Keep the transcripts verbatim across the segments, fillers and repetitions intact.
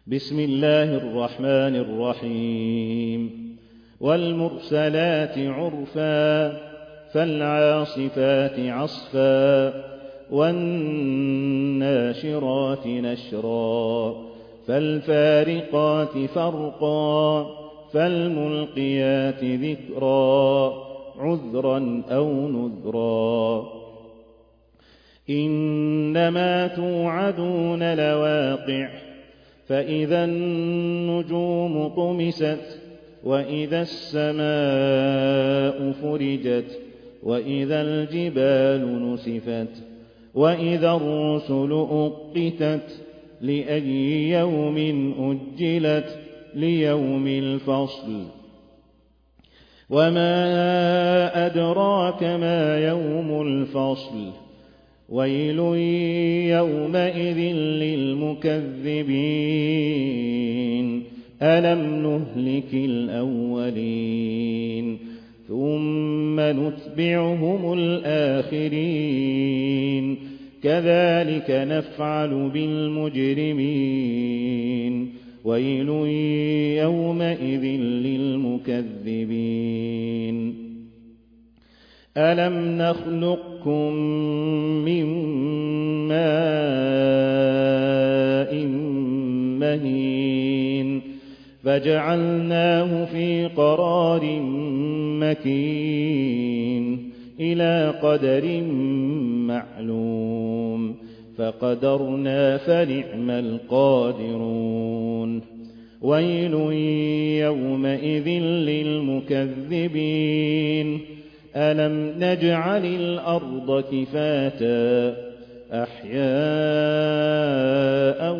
بسم الله الرحمن الرحيم والمرسلات عرفا فالعاصفات عصفا والناشرات نشرا فالفارقات فرقا فالملقيات ذكرا عذرا أو نذرا إنما توعدون لواقع فإذا النجوم طمست وإذا السماء فرجت وإذا الجبال نسفت وإذا الرسل أقتت لأي يوم أجلت ليوم الفصل وما أدراك ما يوم الفصل ويل يومئذ للمكذبين ألم نهلك الأولين ثم نتبعهم الآخرين كذلك نفعل بالمجرمين ويل يومئذ للمكذبين ألم نخلقكم من ماء مهين فجعلناه في قرار مكين إلى قدر معلوم فقدرنا فنعم القادرون ويل يومئذ للمكذبين ألم نجعل الأرض كفاتا أحياء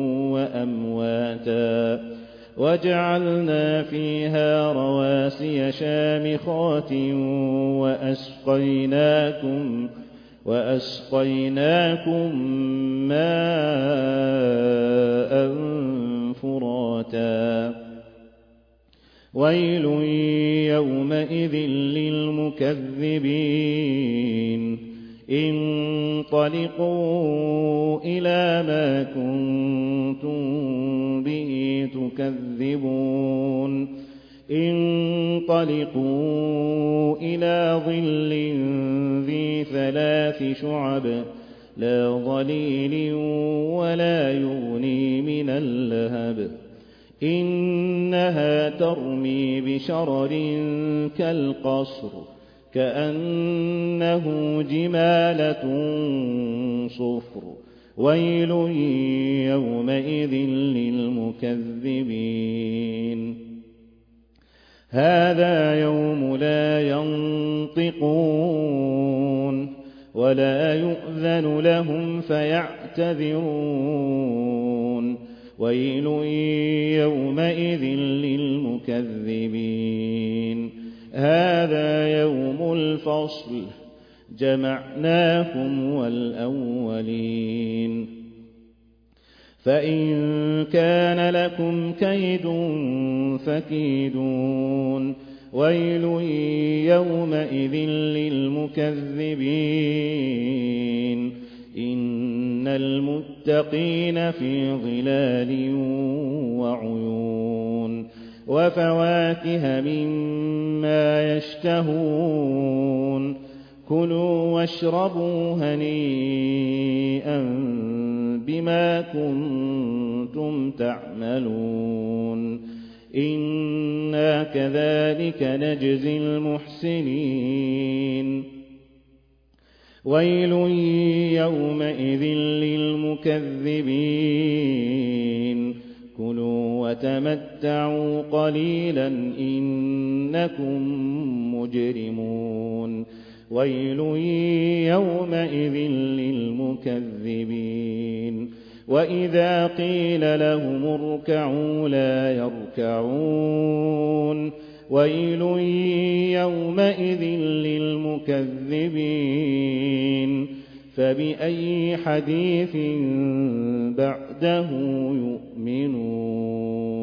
وأمواتا وجعلنا فيها رواسي شامخات وأسقيناكم وأسقيناكم ماء فراتا ويل يومئذ للمكذبين انطلقوا إلى ما كنتم به تكذبون انطلقوا إلى ظل ذي ثلاث شعب لا ظليل ولا يغني من اللهب إنها ترمي بشرر كالقصر كأنه جمالة صفر ويل يومئذ للمكذبين هذا يوم لا ينطقون ولا يؤذن لهم فيعتذرون ويل يومئذ للمكذبين هذا يوم الفصل جمعناكم والأولين فإن كان لكم كيد فكيدون ويل يومئذ للمكذبين إن المتقين في ظلال وعيون وفواكه مما يشتهون كلوا واشربوا هنيئا بما كنتم تعملون إنا كذلك نجزي المحسنين ويل يومئذ للمكذبين كلوا وتمتعوا قليلا إنكم مجرمون ويل يومئذ للمكذبين وإذا قيل لهم اركعوا لا يركعون ويل يومئذ للمكذبين فبأي حديث بعده يؤمنون